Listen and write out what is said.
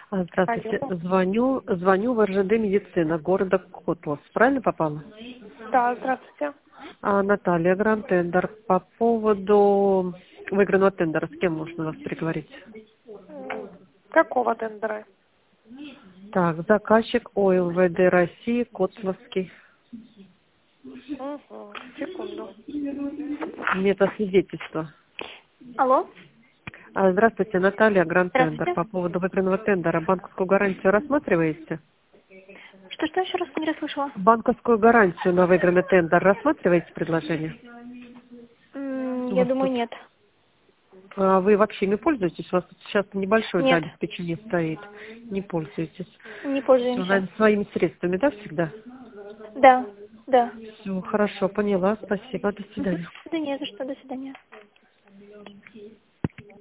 Здравствуйте. Алло. Звоню в РЖД «Медицина» города Котлас. Правильно попала? Да, здравствуйте. Наталья, гранд-тендер. По поводу выигранного тендера. С кем можно вас переговорить? Какого тендера? Так, заказчик ОЛВД России, Котласский. Угу. Секунду. Метасвидетельство. Алло. Здравствуйте, Наталья, гранд-тендер. Здравствуйте. По поводу выигранного тендера. Банковскую гарантию рассматриваете? Что еще раз не расслышала? Банковскую гарантию на выигранный тендер рассматриваете предложение? У Я вас думаю, тут нет. Вы вообще не пользуетесь? У вас тут сейчас небольшое Нет, обеспечение стоит. Не пользуетесь. не Все, пользуемся. наверное, своими средствами, да, всегда? Да, да. Все, хорошо, поняла. Спасибо. До свидания. Да не за что. До свидания.